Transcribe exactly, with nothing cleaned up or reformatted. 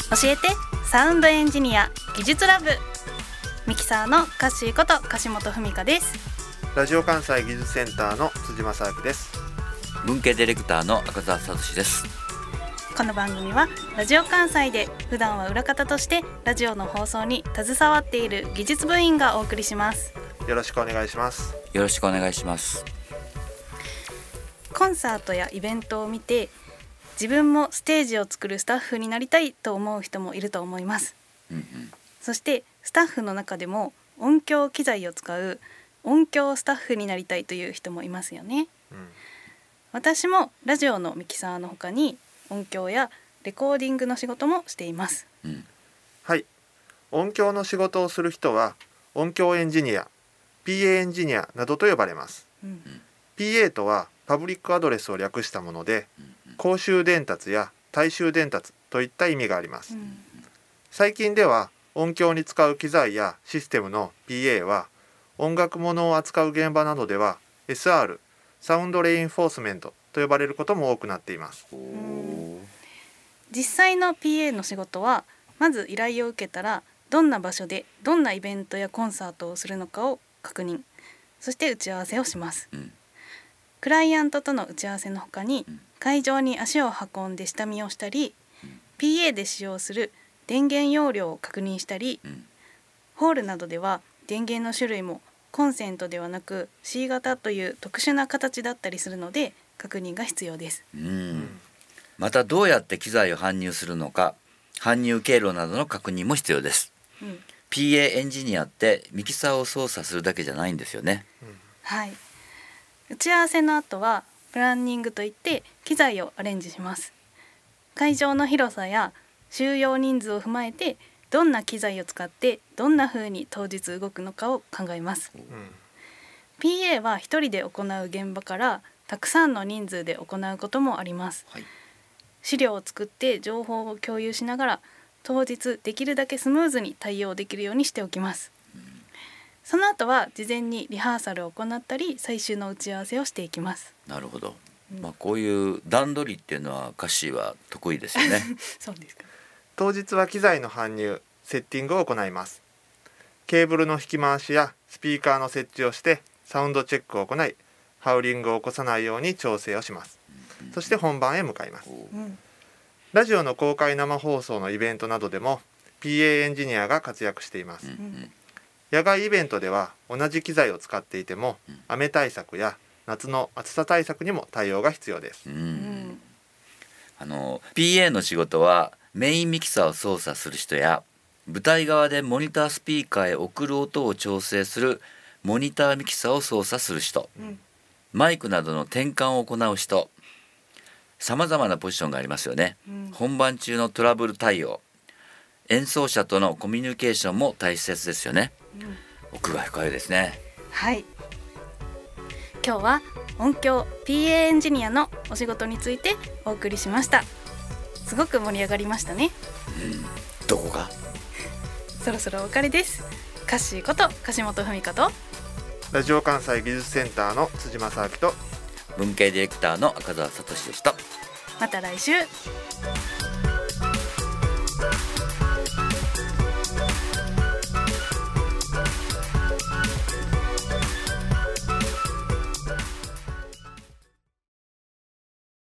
教えてサウンドエンジニア技術ラブ、ミキサーのカッシーこと樫本文香です。 ラジオ関西技術センターの辻正明です。 文系ディレクターの赤澤聡です。 この番組はラジオ関西で普段は裏方としてラジオの放送に携わっている技術部員がお送りします。 よろしくお願いします。 よろしくお願いします。 コンサートやイベントを見て自分もステージを作るスタッフになりたいと思う人もいると思います、うんうん、そしてスタッフの中でも音響機材を使う音響スタッフになりたいという人もいますよね、うん、私もラジオのミキサーの他に音響やレコーディングの仕事もしています、うん、 はい、音響の仕事をする人は音響エンジニア、 ピーエー エンジニアなどと呼ばれます、うん、ピーエー とはパブリックアドレスを略したもので、公衆伝達や大衆伝達といった意味があります、うん、最近では音響に使う機材やシステムの ピーエー は音楽物を扱う現場などでは エスアール サウンドレインフォースメントと呼ばれることも多くなっています。 実際の ピーエー の仕事はまず依頼を受けたらどんな場所でどんなイベントやコンサートをするのかを確認、そして打ち合わせをします、うん、クライアントとの打ち合わせの他に会場に足を運んで下見をしたり、うん、ピーエー で使用する電源容量を確認したり、うん、ホールなどでは電源の種類もコンセントではなく シー 型という特殊な形だったりするので確認が必要です、うん、 またどうやって機材を搬入するのか、搬入経路などの確認も必要です、うん、ピーエー エンジニアってミキサーを操作するだけじゃないんですよね、うん、 はい、打ち合わせの後はプランニングといって機材をアレンジします。会場の広さや収容人数を踏まえてどんな機材を使ってどんな風に当日動くのかを考えます、うん、ピーエー は一人で行う現場からたくさんの人数で行うこともあります、はい、資料を作って情報を共有しながら当日できるだけスムーズに対応できるようにしておきます、うん、その後は事前にリハーサルを行ったり最終の打ち合わせをしていきます。 なるほど、うん、まあ、こういう段取りっていうのはカッシーは得意ですよねそうですか。 当日は機材の搬入、セッティングを行います。ケーブルの引き回しやスピーカーの設置をしてサウンドチェックを行い、ハウリングを起こさないように調整をします、うん、そして本番へ向かいます、うん、ラジオの公開生放送のイベントなどでも ピーエー エンジニアが活躍しています、うん、野外イベントでは同じ機材を使っていても、うん、雨対策や夏の暑さ対策にも対応が必要です、うん、 あの ピーエー の仕事はメインミキサーを操作する人や舞台側でモニタースピーカーへ送る音を調整するモニターミキサーを操作する人、うん、マイクなどの転換を行う人、さまざまなポジションがありますよね、うん、本番中のトラブル対応、演奏者とのコミュニケーションも大切ですよね、うん、奥が深いですね。 はい、今日は音響 ピーエー エンジニアのお仕事についてお送りしました。すごく盛り上がりましたね、 うん、どこがそろそろお別れです。カッシーこと樫本文香とラジオ関西技術センターの辻正明と文系ディレクターの赤澤聡でした。 また来週。